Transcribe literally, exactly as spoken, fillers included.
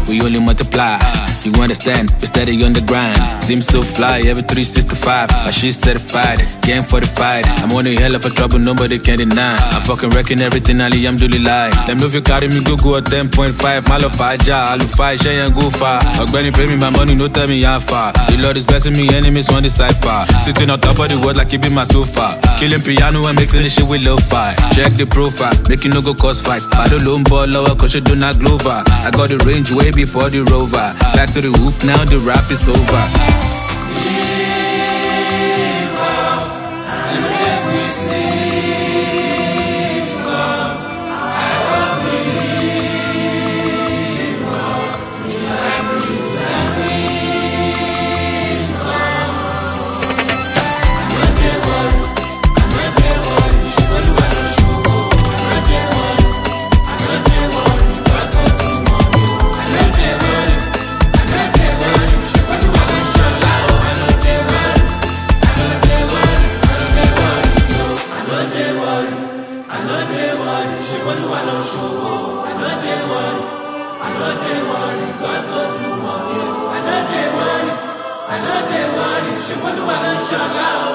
we only multiply. You understand? We steady on the grind. Seems so fly, every three sixty-five. My shit certified, game fortified. I'm on a hell of a trouble, nobody can deny. I'm fucking wrecking everything, Ali, I'm doing lie. Them know if you carry me, go go at ten point five. Malo faja, alu fi, shay and go far. Ogbeni pay me my money, no tell me how far. The Lord is blessing me, enemies want the cipher. Sitting on top of the world like it be my sofa. Killing piano and mixing the shit with lo-fi. Check the profile, make you no go cause fight. I don't loan ball lower, cause you do not glover. I got the range way before the rover. Back to the hoop, now the rap is over. I know they worry, she won't do what I